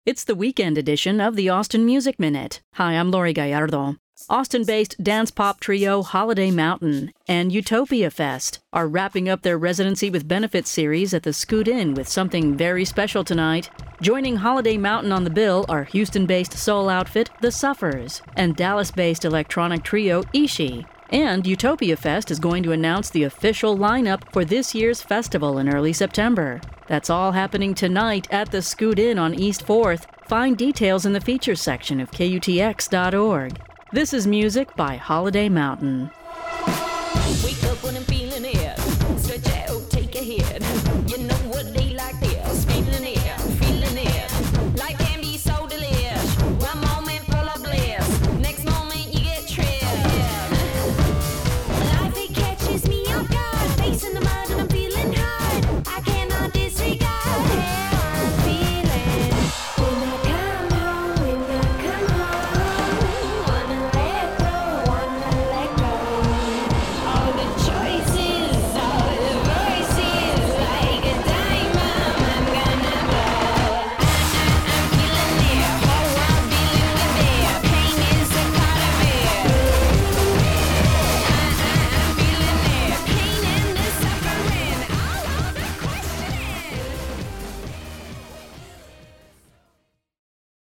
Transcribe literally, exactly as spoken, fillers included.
It's the weekend edition of the Austin Music Minute. Hi, I'm Lori Gallardo. Austin-based dance pop trio Holiday Mountain and Utopia Fest are wrapping up their residency with benefits series at the Scoot Inn with something very special tonight. Joining Holiday Mountain on the bill are Houston-based soul outfit The Suffers and Dallas-based electronic trio Ishi. And Utopia Fest is going to announce the official lineup for this year's festival in early September. That's all happening tonight at the Scoot Inn on East fourth. Find details in the features section of K U T X dot org. This is music by Holiday Mountain. We